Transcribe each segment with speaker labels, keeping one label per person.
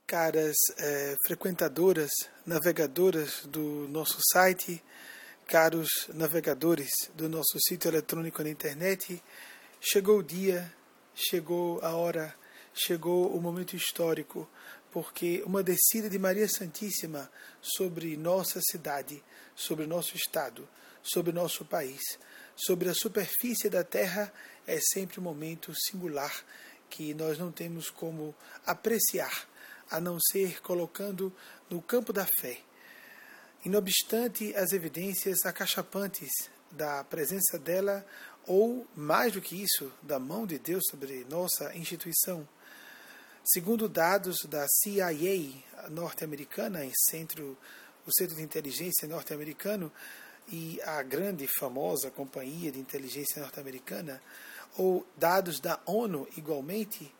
Speaker 1: caras frequentadoras, navegadoras do nosso site, caros navegadores do nosso sítio eletrônico na internet, chegou o dia, chegou a hora, chegou o momento histórico, porque uma descida de Maria Santíssima sobre nossa cidade, sobre nosso estado, sobre nosso país, sobre a superfície da terra, é sempre um momento singular que nós não temos como apreciar, a não ser colocando no campo da fé. E não obstante as evidências acachapantes da presença dela, ou, mais do que isso, da mão de Deus sobre nossa instituição. Segundo dados da CIA norte-americana, o Centro de Inteligência norte-americano, e a grande e famosa companhia de inteligência norte-americana, ou dados da ONU igualmente,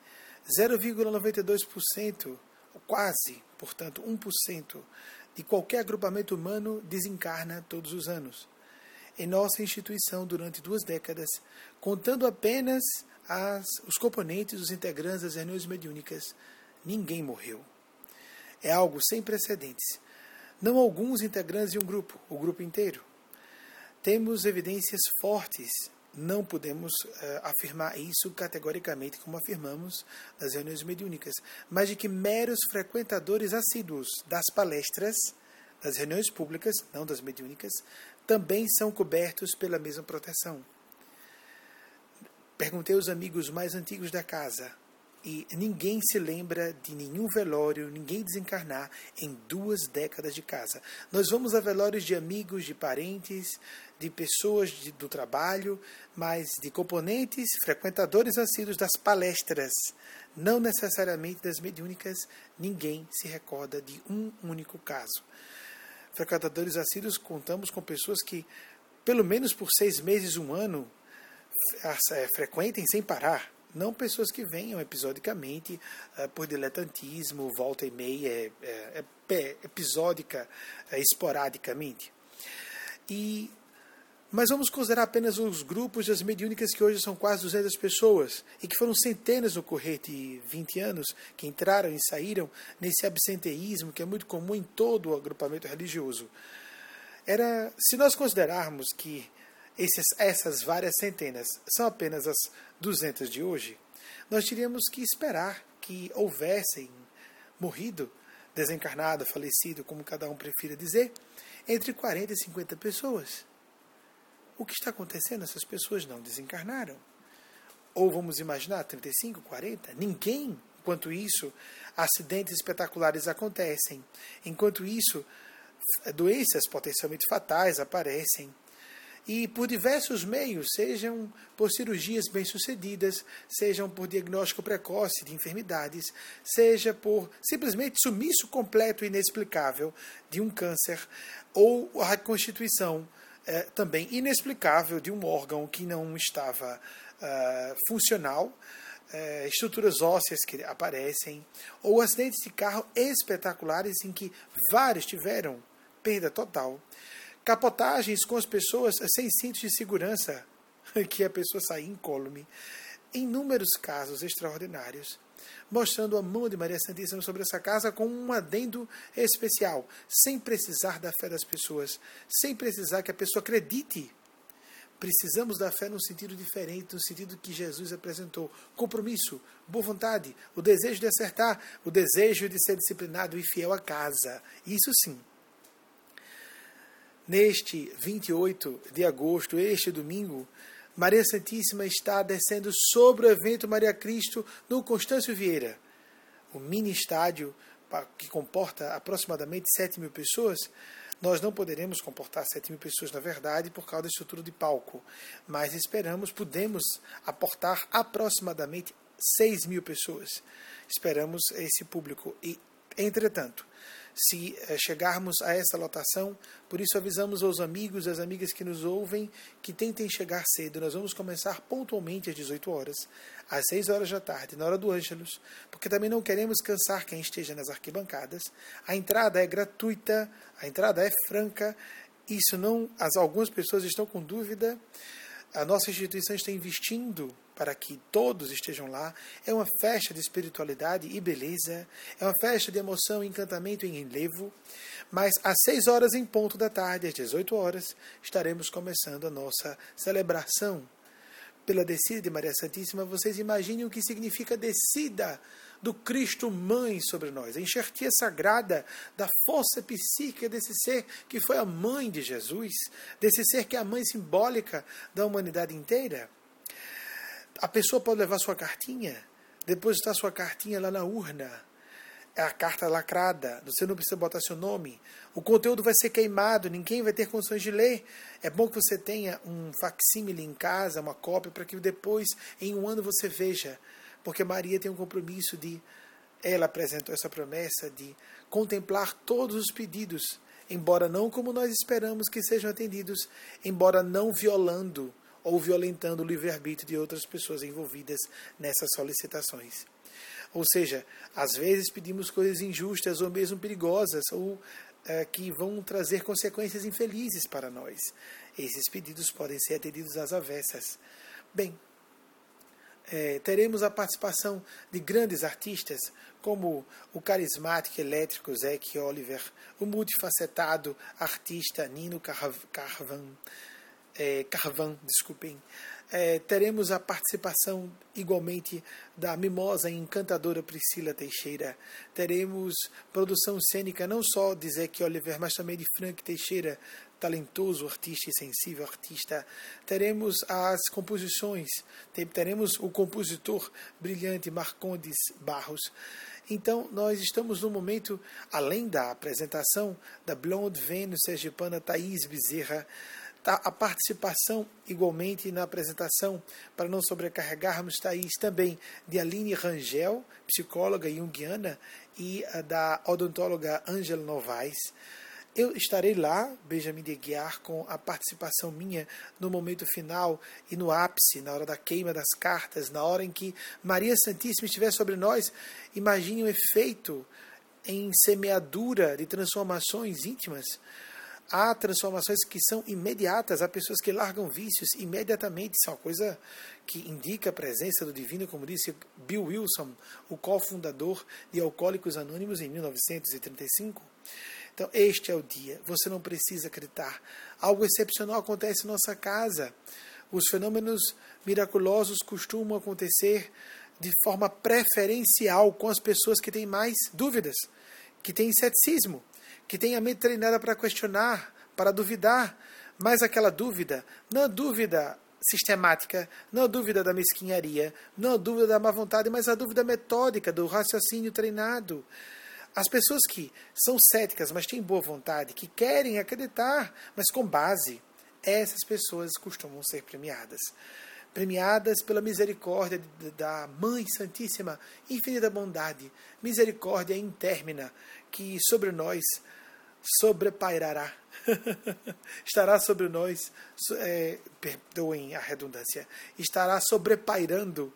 Speaker 1: 0,92%, quase, portanto, 1% de qualquer agrupamento humano desencarna todos os anos. Em nossa instituição, durante 2 décadas, contando apenas os componentes, os integrantes das reuniões mediúnicas, ninguém morreu. É algo sem precedentes. Não alguns integrantes de um grupo, o grupo inteiro. Temos evidências fortes. Não podemos afirmar isso categoricamente como afirmamos nas reuniões mediúnicas, mas de que meros frequentadores assíduos das palestras, das reuniões públicas, não das mediúnicas, também são cobertos pela mesma proteção. Perguntei aos amigos mais antigos da casa, e ninguém se lembra de nenhum velório, ninguém desencarnar em 2 décadas de casa. Nós vamos a velórios de amigos, de parentes, de pessoas do trabalho, mas de componentes, frequentadores assíduos das palestras, não necessariamente das mediúnicas, ninguém se recorda de um único caso. Frequentadores assíduos, contamos com pessoas que, pelo menos por 6 meses, 1 ano, frequentem sem parar. Não pessoas que venham episodicamente por diletantismo, volta e meia, episódica, esporadicamente. Mas vamos considerar apenas os grupos das mediúnicas que hoje são quase 200 pessoas e que foram centenas no correr de 20 anos que entraram e saíram nesse absenteísmo que é muito comum em todo o agrupamento religioso. Se nós considerarmos que essas várias centenas são apenas as 200 de hoje, nós teríamos que esperar que houvessem morrido, desencarnado, falecido, como cada um prefira dizer, entre 40 e 50 pessoas. O que está acontecendo? Essas pessoas não desencarnaram. Ou vamos imaginar 35, 40? Ninguém. Enquanto isso, acidentes espetaculares acontecem. Enquanto isso, doenças potencialmente fatais aparecem. E por diversos meios, sejam por cirurgias bem-sucedidas, sejam por diagnóstico precoce de enfermidades, seja por simplesmente sumiço completo e inexplicável de um câncer, ou a reconstituição também inexplicável de um órgão que não estava funcional, estruturas ósseas que aparecem, ou acidentes de carro espetaculares em que vários tiveram perda total. Capotagens com as pessoas sem cintos de segurança, que a pessoa sai incólume. Inúmeros casos extraordinários, mostrando a mão de Maria Santíssima sobre essa casa com um adendo especial, sem precisar da fé das pessoas, sem precisar que a pessoa acredite. Precisamos da fé num sentido diferente, no sentido que Jesus apresentou. Compromisso, boa vontade, o desejo de acertar, o desejo de ser disciplinado e fiel à casa. Isso sim. Neste 28 de agosto, este domingo, Maria Santíssima está descendo sobre o evento Maria Cristo no Constâncio Vieira. O mini estádio, que comporta aproximadamente 7.000 pessoas, nós não poderemos comportar 7.000 pessoas, na verdade, por causa da estrutura de palco. Mas podemos aportar aproximadamente 6.000 pessoas. Esperamos esse público. E, entretanto, se chegarmos a essa lotação, por isso avisamos aos amigos e às amigas que nos ouvem que tentem chegar cedo. Nós vamos começar pontualmente às 18 horas, às 6 horas da tarde, na hora do Ângelus, porque também não queremos cansar quem esteja nas arquibancadas. A entrada é gratuita, a entrada é franca. Isso não, algumas pessoas estão com dúvida. A nossa instituição está investindo para que todos estejam lá. É uma festa de espiritualidade e beleza. É uma festa de emoção, encantamento e enlevo. Mas às 6 horas em ponto da tarde, às 18 horas, estaremos começando a nossa celebração pela descida de Maria Santíssima. Vocês imaginem o que significa descida do Cristo Mãe sobre nós, a enxertia sagrada da força psíquica desse ser que foi a mãe de Jesus, desse ser que é a mãe simbólica da humanidade inteira. A pessoa pode levar sua cartinha, depositar sua cartinha lá na urna, é a carta lacrada, você não precisa botar seu nome, o conteúdo vai ser queimado, ninguém vai ter condições de ler. É bom que você tenha um facsímile em casa, uma cópia, para que depois, em um ano, você veja. Porque Maria tem um compromisso ela apresentou essa promessa de contemplar todos os pedidos, embora não como nós esperamos que sejam atendidos, embora não violando ou violentando o livre-arbítrio de outras pessoas envolvidas nessas solicitações. Ou seja, às vezes pedimos coisas injustas ou mesmo perigosas, ou que vão trazer consequências infelizes para nós. Esses pedidos podem ser atendidos às avessas. Bem, teremos a participação de grandes artistas, como o carismático elétrico Zac Oliver, o multifacetado artista Nino Carvan, teremos a participação igualmente da mimosa e encantadora Priscila Teixeira. Teremos produção cênica não só de Zac Oliver, mas também de Frank Teixeira, talentoso artista e sensível artista. Teremos as composições, teremos o compositor brilhante Marcondes Barros. Então, nós estamos no momento, além da apresentação da Blonde Vênus sergipana Thaís Bezerra, a participação, igualmente, na apresentação, para não sobrecarregarmos Thaís, também de Aline Rangel, psicóloga junguiana, e da odontóloga Ângela Novaes. Eu estarei lá, Benjamin de Guiar, com a participação minha no momento final e no ápice, na hora da queima das cartas, na hora em que Maria Santíssima estiver sobre nós. Imagine o efeito em semeadura de transformações íntimas. Há transformações que são imediatas, há pessoas que largam vícios imediatamente, isso é uma coisa que indica a presença do divino, como disse Bill Wilson, o cofundador de Alcoólicos Anônimos em 1935. Então, este é o dia, você não precisa acreditar. Algo excepcional acontece em nossa casa. Os fenômenos miraculosos costumam acontecer de forma preferencial com as pessoas que têm mais dúvidas, que têm ceticismo, que têm a mente treinada para questionar, para duvidar, mas aquela dúvida, não é dúvida sistemática, não é dúvida da mesquinharia, não é dúvida da má vontade, mas a dúvida metódica, do raciocínio treinado. As pessoas que são céticas, mas têm boa vontade, que querem acreditar, mas com base, essas pessoas costumam ser premiadas. Premiadas pela misericórdia da Mãe Santíssima, infinita bondade, misericórdia intérmina, que sobre nós sobrepairará, estará sobre nós, perdoem a redundância, estará sobrepairando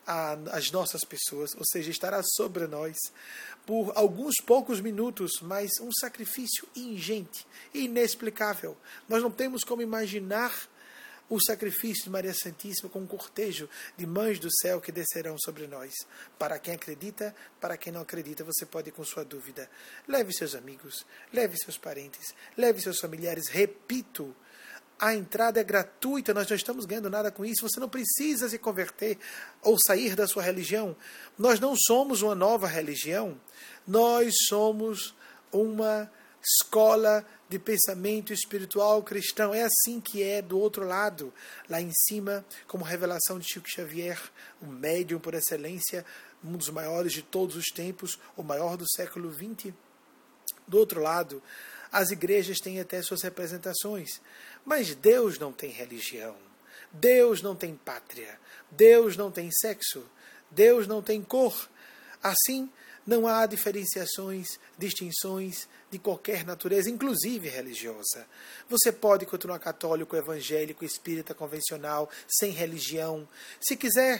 Speaker 1: as nossas pessoas, ou seja, estará sobre nós por alguns poucos minutos, mas um sacrifício ingente, inexplicável. Nós não temos como imaginar o sacrifício de Maria Santíssima com um cortejo de mães do céu que descerão sobre nós. Para quem acredita, para quem não acredita, você pode ir com sua dúvida. Leve seus amigos, leve seus parentes, leve seus familiares. Repito, a entrada é gratuita, nós não estamos ganhando nada com isso, você não precisa se converter ou sair da sua religião. Nós não somos uma nova religião, nós somos uma escola de pensamento espiritual cristão. É assim que é do outro lado, lá em cima, como revelação de Chico Xavier, o médium por excelência, um dos maiores de todos os tempos, o maior do século XX. Do outro lado, as igrejas têm até suas representações, mas Deus não tem religião, Deus não tem pátria, Deus não tem sexo, Deus não tem cor. Assim, não há diferenciações, distinções de qualquer natureza, inclusive religiosa. Você pode continuar católico, evangélico, espírita, convencional, sem religião. Se quiser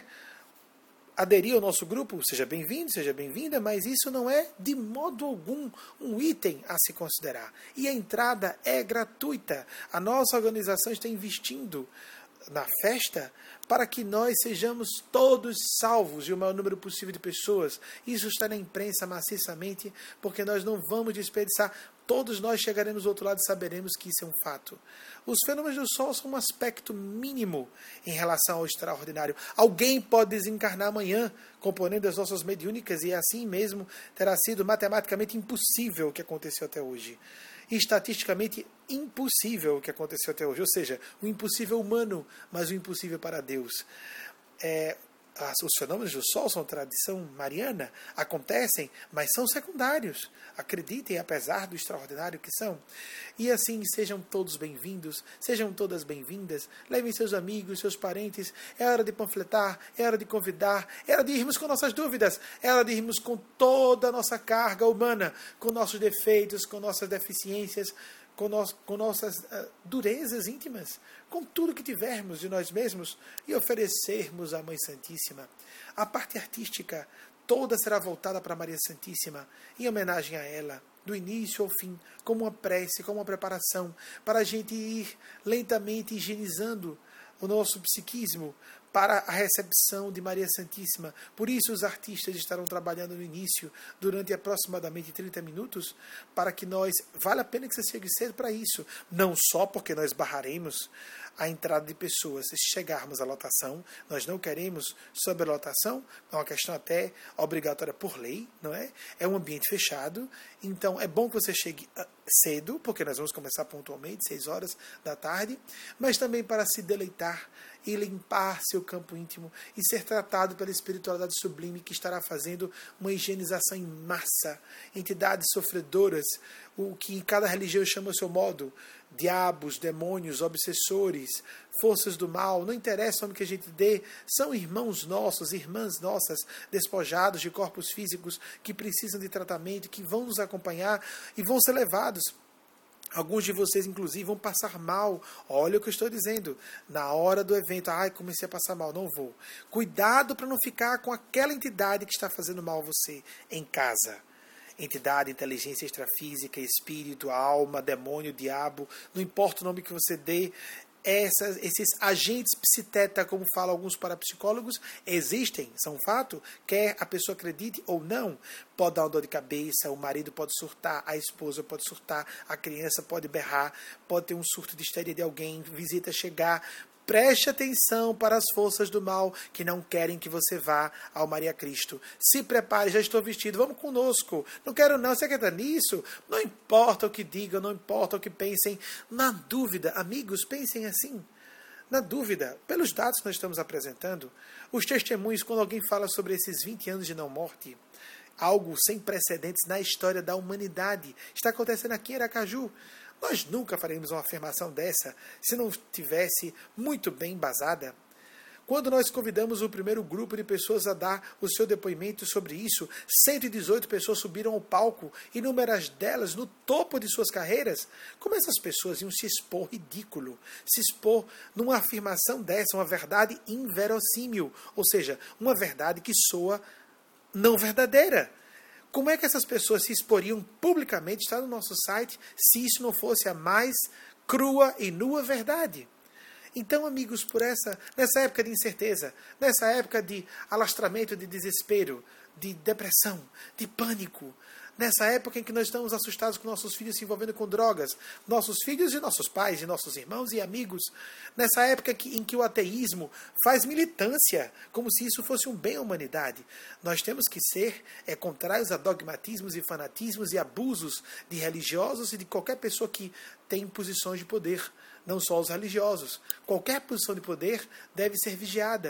Speaker 1: aderir ao nosso grupo, seja bem-vindo, seja bem-vinda, mas isso não é de modo algum um item a se considerar. E a entrada é gratuita. A nossa organização está investindo na festa, para que nós sejamos todos salvos e o maior número possível de pessoas. Isso está na imprensa maciçamente, porque nós não vamos desperdiçar. Todos nós chegaremos do outro lado e saberemos que isso é um fato. Os fenômenos do Sol são um aspecto mínimo em relação ao extraordinário. Alguém pode desencarnar amanhã, componendo as nossas mediúnicas, e assim mesmo terá sido matematicamente impossível o que aconteceu até hoje. E estatisticamente impossível o que aconteceu até hoje. Ou seja, o impossível humano, mas o impossível para Deus. Os fenômenos do Sol são tradição mariana, acontecem, mas são secundários. Acreditem, apesar do extraordinário que são. E assim, sejam todos bem-vindos, sejam todas bem-vindas, levem seus amigos, seus parentes. É hora de panfletar, é hora de convidar, é hora de irmos com nossas dúvidas, é hora de irmos com toda a nossa carga humana, com nossos defeitos, com nossas deficiências, com nossas durezas íntimas, com tudo que tivermos de nós mesmos, e oferecermos à Mãe Santíssima. A parte artística toda será voltada para Maria Santíssima, em homenagem a ela, do início ao fim, como uma prece, como uma preparação, para a gente ir lentamente higienizando o nosso psiquismo para a recepção de Maria Santíssima. Por isso os artistas estarão trabalhando no início, durante aproximadamente 30 minutos, para que nós, vale a pena que você chegue cedo para isso, não só porque nós barraremos a entrada de pessoas. Se chegarmos à lotação, nós não queremos sobrelotação, é uma questão até obrigatória por lei, não é? É um ambiente fechado, então é bom que você chegue cedo, porque nós vamos começar pontualmente, 6 horas da tarde, mas também para se deleitar e limpar seu campo íntimo e ser tratado pela espiritualidade sublime que estará fazendo uma higienização em massa. Entidades sofredoras, o que em cada religião chama o seu modo, diabos, demônios, obsessores, forças do mal, não interessa o nome que a gente dê, são irmãos nossos, irmãs nossas, despojados de corpos físicos que precisam de tratamento, que vão nos acompanhar e vão ser levados. Alguns de vocês, inclusive, vão passar mal. Olha o que eu estou dizendo. Na hora do evento, comecei a passar mal, não vou. Cuidado para não ficar com aquela entidade que está fazendo mal a você em casa. Entidade, inteligência extrafísica, espírito, alma, demônio, diabo, não importa o nome que você dê, esses agentes psiteta, como falam alguns parapsicólogos, existem, são um fato, quer a pessoa acredite ou não. Pode dar uma dor de cabeça, o marido pode surtar, a esposa pode surtar, a criança pode berrar, pode ter um surto de histeria de alguém, visita chegar. Preste atenção para as forças do mal que não querem que você vá ao Maria Cristo. Se prepare, já estou vestido, vamos conosco. Não quero não, você quer estar nisso? Não importa o que digam, não importa o que pensem. Na dúvida, amigos, pensem assim. Na dúvida, pelos dados que nós estamos apresentando, os testemunhos, quando alguém fala sobre esses 20 anos de não-morte, algo sem precedentes na história da humanidade, está acontecendo aqui em Aracaju. Nós nunca faremos uma afirmação dessa se não tivesse muito bem embasada. Quando nós convidamos o primeiro grupo de pessoas a dar o seu depoimento sobre isso, 118 pessoas subiram ao palco, inúmeras delas no topo de suas carreiras. Como essas pessoas iam se expor ridículo, se expor numa afirmação dessa, uma verdade inverossímil, ou seja, uma verdade que soa não verdadeira. Como é que essas pessoas se exporiam publicamente, está no nosso site, se isso não fosse a mais crua e nua verdade? Então, amigos, nessa época de incerteza, nessa época de alastramento, de desespero, de depressão, de pânico, nessa época em que nós estamos assustados com nossos filhos se envolvendo com drogas, nossos filhos e nossos pais, e nossos irmãos e amigos, nessa época em que o ateísmo faz militância, como se isso fosse um bem à humanidade, nós temos que ser contrários a dogmatismos e fanatismos e abusos de religiosos e de qualquer pessoa que tem posições de poder, não só os religiosos. Qualquer posição de poder deve ser vigiada.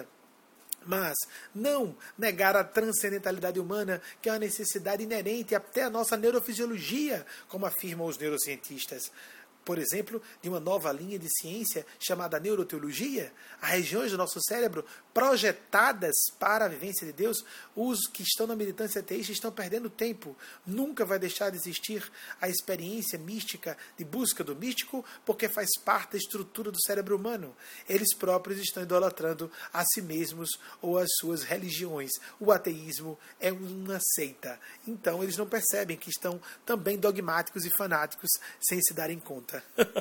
Speaker 1: Mas não negar a transcendentalidade humana, que é uma necessidade inerente até à nossa neurofisiologia, como afirmam os neurocientistas. Por exemplo, de uma nova linha de ciência chamada neuroteologia, as regiões do nosso cérebro projetadas para a vivência de Deus, os que estão na militância ateísta estão perdendo tempo. Nunca vai deixar de existir a experiência mística de busca do místico, porque faz parte da estrutura do cérebro humano. Eles próprios estão idolatrando a si mesmos ou as suas religiões. O ateísmo é uma seita. Então eles não percebem que estão também dogmáticos e fanáticos sem se darem conta. aberta.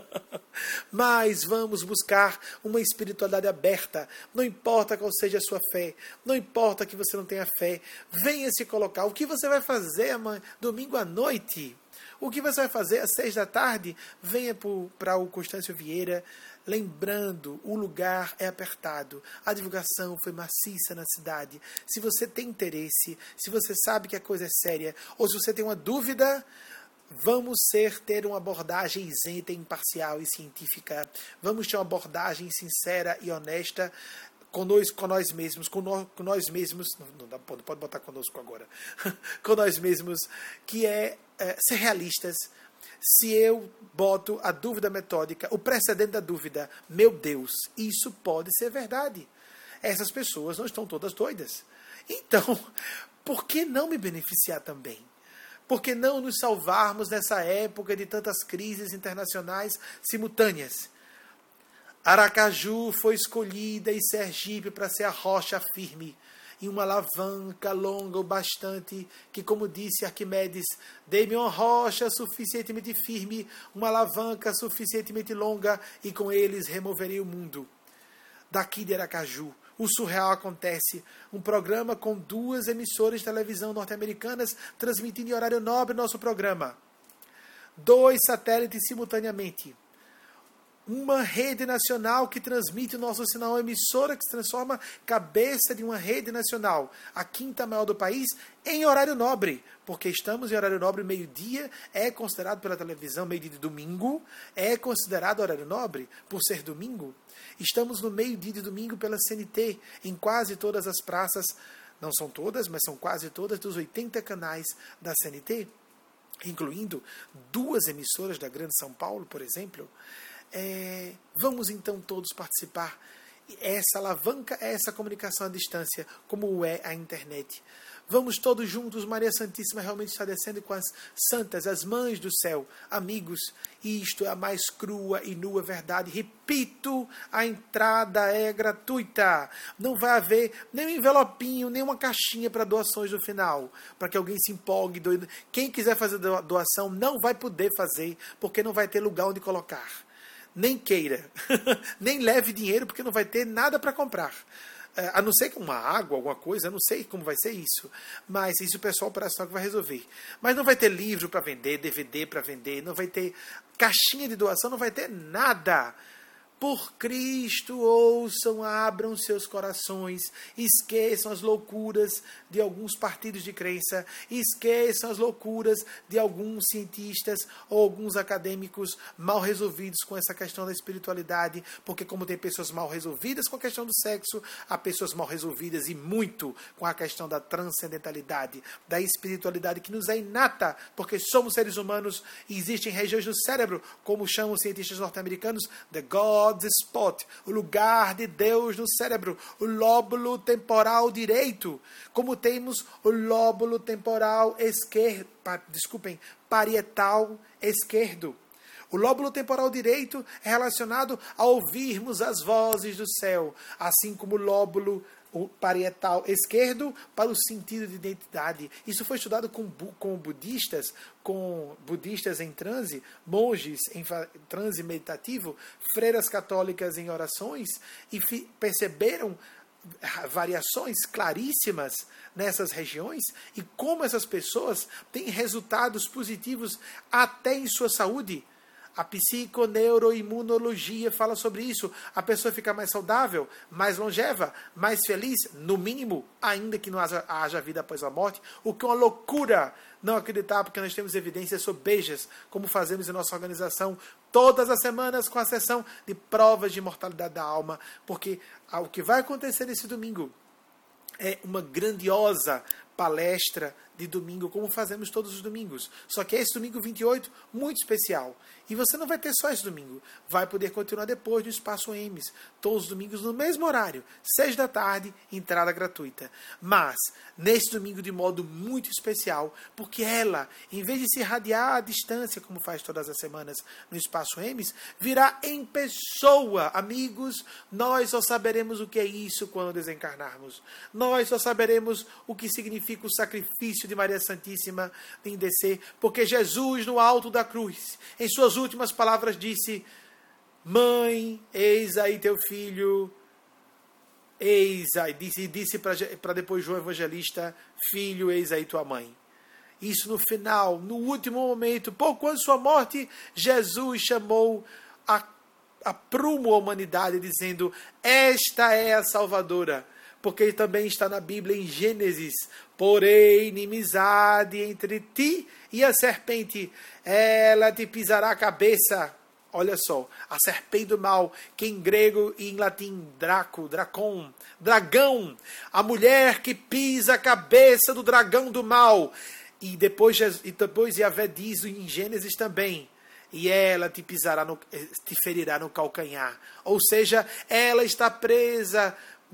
Speaker 1: Mas vamos buscar uma espiritualidade aberta. Não importa qual seja a sua fé, não importa que você não tenha fé, venha se colocar. O que você vai fazer domingo à noite? O que você vai fazer às 6 da tarde? Venha para o Constâncio Vieira. Lembrando, o lugar é apertado. A divulgação foi maciça na cidade. Se você tem interesse, se você sabe que a coisa é séria, ou se você tem uma dúvida, vamos ter uma abordagem isenta, imparcial e científica. Vamos ter uma abordagem sincera e honesta com nós mesmos, não pode botar conosco agora, com nós mesmos, que é ser realistas. Se eu boto a dúvida metódica, o precedente da dúvida, meu Deus, isso pode ser verdade. Essas pessoas não estão todas doidas. Então, por que não me beneficiar também? Por que não nos salvarmos nessa época de tantas crises internacionais simultâneas? Aracaju foi escolhida e Sergipe para ser a rocha firme, em uma alavanca longa o bastante, que, como disse Arquimedes, dê-me uma rocha suficientemente firme, uma alavanca suficientemente longa, e com eles removerei o mundo. Daqui de Aracaju, o surreal acontece. Um programa com 2 emissoras de televisão norte-americanas transmitindo em horário nobre nosso programa. 2 satélites simultaneamente. Uma rede nacional que transmite o nosso sinal, uma emissora que se transforma cabeça de uma rede nacional, a 5ª maior do país, em horário nobre, porque estamos em horário nobre, meio-dia, é considerado pela televisão, meio-dia de domingo, é considerado horário nobre, por ser domingo. Estamos no meio-dia de domingo pela CNT, em quase todas as praças, não são todas, mas são quase todas, dos 80 canais da CNT, incluindo 2 emissoras da Grande São Paulo, por exemplo. Vamos então todos participar. Essa alavanca é essa comunicação à distância, como é a internet. Vamos todos juntos. Maria Santíssima realmente está descendo com as santas, as mães do céu. Amigos, isto é a mais crua e nua verdade. Repito, a entrada é gratuita. Não vai haver nem um envelopinho, nem uma caixinha para doações no final, para que alguém se empolgue. Quem quiser fazer doação não vai poder fazer, porque não vai ter lugar onde colocar. Nem queira, nem leve dinheiro, porque não vai ter nada para comprar. A não ser que uma água, alguma coisa, eu não sei como vai ser isso. Mas isso o pessoal operacional que vai resolver. Mas não vai ter livro para vender, DVD para vender, não vai ter caixinha de doação, não vai ter nada. Por Cristo, ouçam, abram seus corações, esqueçam as loucuras de alguns partidos de crença, esqueçam as loucuras de alguns cientistas ou alguns acadêmicos mal resolvidos com essa questão da espiritualidade, porque como tem pessoas mal resolvidas com a questão do sexo, há pessoas mal resolvidas e muito com a questão da transcendentalidade, da espiritualidade que nos é inata, porque somos seres humanos e existem regiões do cérebro, como chamam os cientistas norte-americanos, the God's spot, o lugar de Deus no cérebro, o lóbulo temporal direito, como temos o lóbulo temporal esquerdo, parietal esquerdo. O lóbulo temporal direito é relacionado a ouvirmos as vozes do céu, assim como o lóbulo parietal esquerdo para o sentido de identidade. Isso foi estudado com budistas em transe, monges em transe meditativo, freiras católicas em orações, e perceberam variações claríssimas nessas regiões e como essas pessoas têm resultados positivos até em sua saúde. A psiconeuroimunologia fala sobre isso. A pessoa fica mais saudável, mais longeva, mais feliz, no mínimo, ainda que não haja vida após a morte, o que é uma loucura não acreditar, porque nós temos evidências sobejas, como fazemos em nossa organização todas as semanas com a sessão de provas de imortalidade da alma, porque o que vai acontecer nesse domingo é uma grandiosa palestra de domingo, como fazemos todos os domingos. Só que esse domingo 28, muito especial. E você não vai ter só esse domingo. Vai poder continuar depois no Espaço Emes. Todos os domingos no mesmo horário. 6 da tarde, entrada gratuita. Mas, nesse domingo de modo muito especial, porque ela, em vez de se irradiar à distância, como faz todas as semanas no Espaço Emes, virá em pessoa. Amigos, nós só saberemos o que é isso quando desencarnarmos. Nós só saberemos o que significa o sacrifício sacrifício de Maria Santíssima em descer, porque Jesus, no alto da cruz, em suas últimas palavras disse: Mãe, eis aí teu filho, eis aí, disse para depois João Evangelista: Filho, eis aí tua mãe. Isso no final, no último momento, pouco antes de sua morte, Jesus chamou a prumo a humanidade, dizendo: esta é a Salvadora. Porque também está na Bíblia, em Gênesis: porém, inimizade entre ti e a serpente, ela te pisará a cabeça. Olha só, a serpente do mal, que em grego e em latim dragão, a mulher que pisa a cabeça do dragão do mal. E depois Yahvé diz em Gênesis também: e ela te ferirá no calcanhar. Ou seja, ela está presa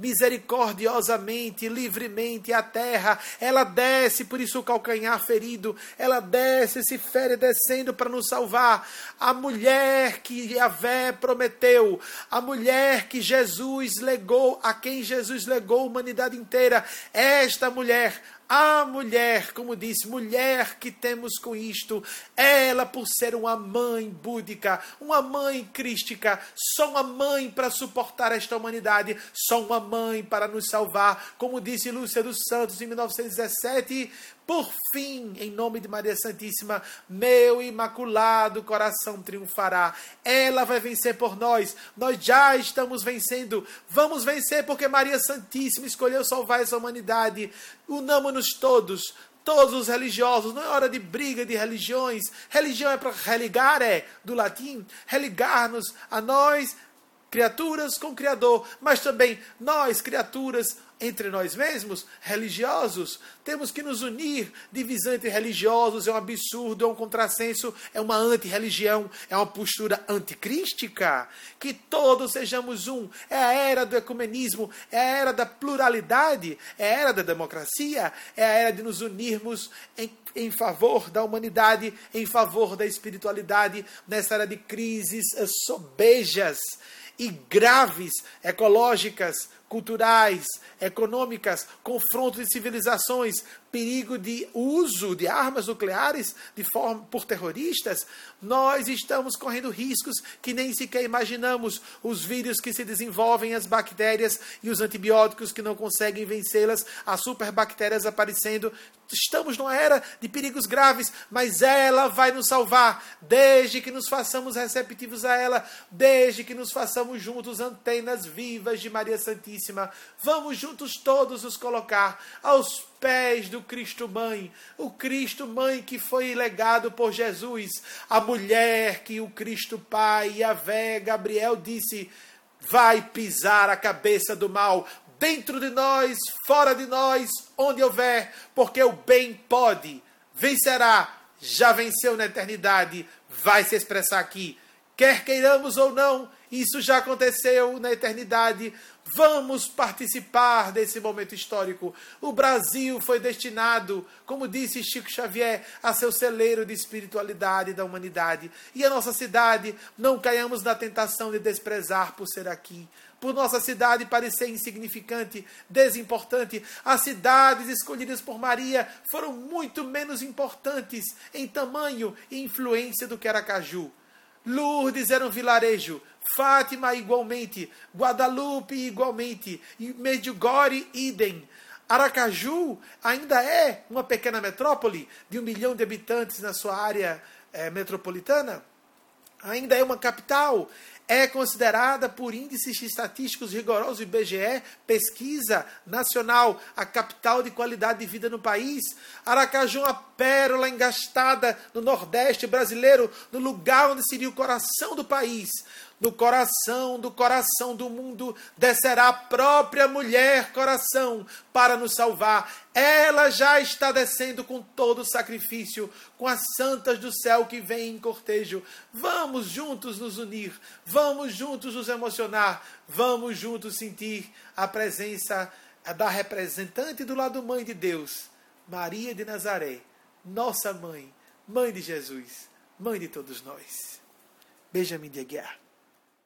Speaker 1: misericordiosamente, livremente à terra. Ela desce, por isso o calcanhar ferido, ela desce, se fere descendo para nos salvar. A mulher que Yahvé prometeu, a mulher que Jesus legou, a quem Jesus legou a humanidade inteira, esta mulher, a mulher, como disse, mulher que temos com isto, ela, por ser uma mãe búdica, uma mãe crística, só uma mãe para suportar esta humanidade, só uma mãe para nos salvar, como disse Lúcia dos Santos em 1917, por fim, em nome de Maria Santíssima, meu imaculado coração triunfará. Ela vai vencer por nós. Nós já estamos vencendo. Vamos vencer porque Maria Santíssima escolheu salvar essa humanidade. Unamos-nos todos os religiosos. Não é hora de briga de religiões. Religião é para religar, do latim. Religar-nos a nós, criaturas com o Criador, mas também nós, criaturas, entre nós mesmos, religiosos. Temos que nos unir. Divisão entre religiosos é um absurdo, é um contrassenso, é uma antirreligião, é uma postura anticrística. Que todos sejamos um. É a era do ecumenismo, é a era da pluralidade, é a era da democracia, é a era de nos unirmos em favor da humanidade, em favor da espiritualidade, nessa era de crises sobejas e graves, ecológicas, culturais, econômicas, confronto de civilizações, perigo de uso de armas nucleares por terroristas. Nós estamos correndo riscos que nem sequer imaginamos. Os vírus que se desenvolvem, as bactérias e os antibióticos que não conseguem vencê-las, as superbactérias aparecendo. Estamos numa era de perigos graves, mas ela vai nos salvar, desde que nos façamos receptivos a ela, desde que nos façamos juntos antenas vivas de Maria Santíssima. Vamos juntos todos nos colocar aos pés do Cristo Mãe, o Cristo Mãe que foi legado por Jesus, a mulher que o Cristo Pai, Yahvé, Gabriel disse: vai pisar a cabeça do mal, dentro de nós, fora de nós, onde houver, porque o bem pode, vencerá, já venceu na eternidade, vai se expressar aqui. Quer queiramos ou não, isso já aconteceu na eternidade. Vamos participar desse momento histórico. O Brasil foi destinado, como disse Chico Xavier, a ser o celeiro de espiritualidade da humanidade. E a nossa cidade, não caiamos na tentação de desprezar por ser aqui. Por nossa cidade parecer insignificante, desimportante, as cidades escolhidas por Maria foram muito menos importantes em tamanho e influência do que Aracaju. Lourdes era um vilarejo, Fátima igualmente, Guadalupe igualmente, e Medjugorje idem. Aracaju ainda é uma pequena metrópole de 1 milhão de habitantes na sua área metropolitana. Ainda é uma capital. É considerada por índices estatísticos rigorosos do IBGE, pesquisa nacional, a capital de qualidade de vida no país. Aracaju é uma pérola engastada no Nordeste brasileiro, no lugar onde seria o coração do país. No coração do mundo descerá a própria mulher coração para nos salvar. Ela já está descendo com todo o sacrifício, com as santas do céu que vêm em cortejo. Vamos juntos nos unir, vamos juntos nos emocionar, vamos juntos sentir a presença da representante do lado mãe de Deus, Maria de Nazaré, nossa mãe, mãe de Jesus, mãe de todos nós. Benjamin de Guerre.